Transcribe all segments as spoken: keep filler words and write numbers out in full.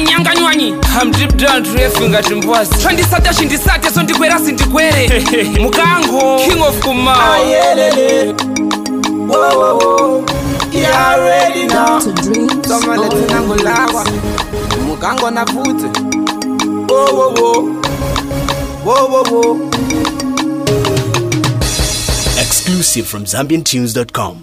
nyanga nywanyi I'm deep down to refinga timbwasi Chandisata shindisate so ndikwera sindikwere Mukango King of Kuma Ayelele Whoa whoa whoa You already know Soma leti nango lawa Mukango na pute Whoa whoa whoa Whoa whoa whoa Exclusive from Zambian Tunes dot com.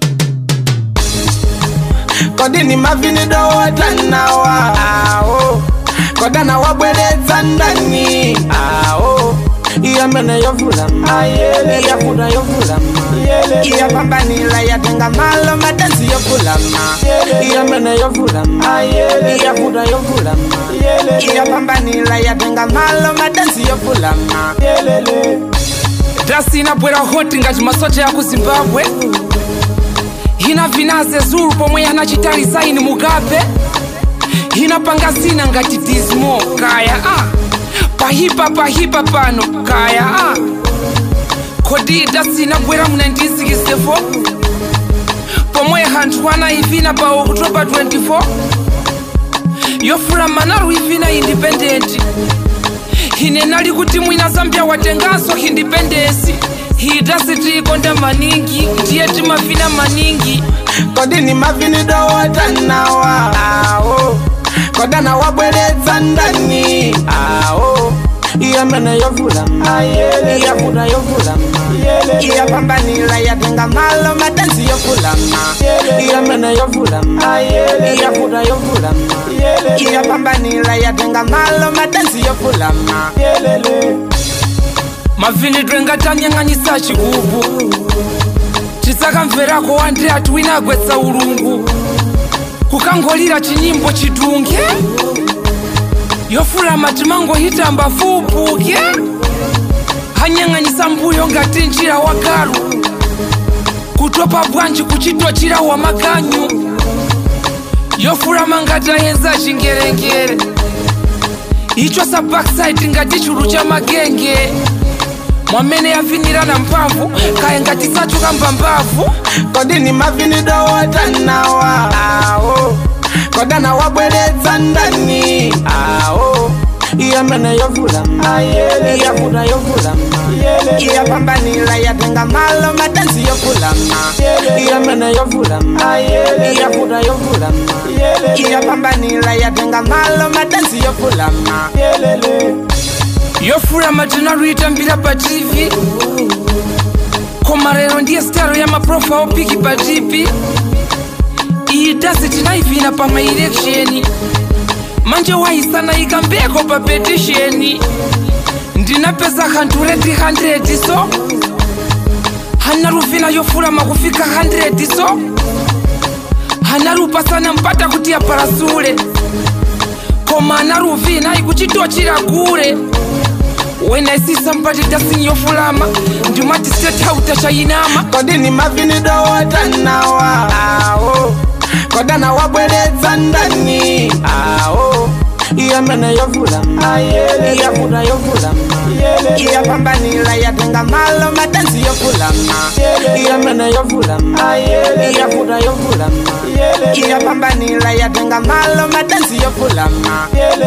Kodini mavini do watanawa Aho Kodana wabweleza ndani Aho Iya mene yovulama Iya fuda yovulama Iya pambanila ya tenga malo madansi yovulama Iya mene yovulama Iya fuda yovulama Iya pambanila ya tenga malo madansi yovulama Dasi inabwera hoti ngati masoja ya ku Zimbabwe Hina vinaze zuru pomwe yana chitali saini Mugabe Hina pangasina ngati Dismo Kaya ah Pahipa pahipa pano Kaya ah Kodi dasi inabwera mu nineteen sixty-four Pomwe hantu wana ivina pa October twenty-fourth Yofura manaru ivina independent Hine nali kuti mwina Zambia watengaso independence Hidasi tikonda maningi Ndiye timafina maningi Kodini mavini do watanawa Aho Kodana wabweleza ndani Aho Iya mene yovulama Iya fuda yovulama Iya pambanila ya tenga malo madansi yovulama Iya mene yovulama Iya fuda yovulama Iya pambanila ya tenga malo madansi yovulama Mavini drenga tanyanganyisa chigubu Chisaka mverako wandre atuwina gwetsa urungu Kukangolira chinyimbo chidunge Yofura matimango hitamba fupuke Hanyanganyisa mbuyo ngati njira wagaru Kutopa bwanji kuchitwa chira wa maganyu Yofura mangata yenza chingerengere Icho sa backside ngati churu cha magenge Mwamene ya vinira na mpamvu Kaya ngati sacho kamba mbavu Kodini mavini do watanawa Aho Kodana wabweleza ndani Aho Iya mene yovulama Iya fuda yovulama Iya pambanila ya tenga malo madansi yovulama Iya mene yovulama Iya fuda yovulama Iya pambanila ya tenga malo madansi yovulama Yofura matina ruita mbira pa T V Komarero ndiye staro ya maprofa opiki pa T V Iitasi tinaivina pa ma-election Manje waisana ikambeko pa petition Ndina pesa hundred hundred so Hanarufina yofura makufika hundred so Hanarupa sana mpata kutia parasule Koma hanarufina ikuchitwa chira kure When I see somebody dancing yofulama Ndumati state hauta chayinama Kodini mavini do watanawa Aho Kodana wabweleza ndani Aho Iya mene yovulama Iya fuda yovulama Iya pambanila ya tenga malo madansi yovulama Iya mene yovulama Iya fuda yovulama Iya pambanila ya tenga malo madansi yovulama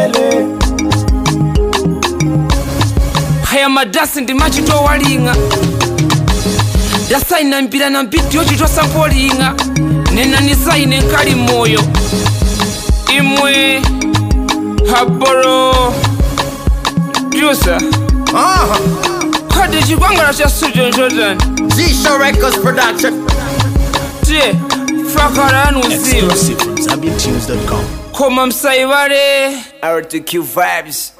Haya madasi ndi machito walinga Dasaina mpira na mpiti yochitwa sampolinga Nena nisaine nkali moyo Imwe Haboro Jusa Aha Kade chikwangala cha Sujo Jordan Z-Show Records Production Tie Fakara anuziwa Exclusive from Zambian Tunes dot com. Koma msaivare R T Q Vibes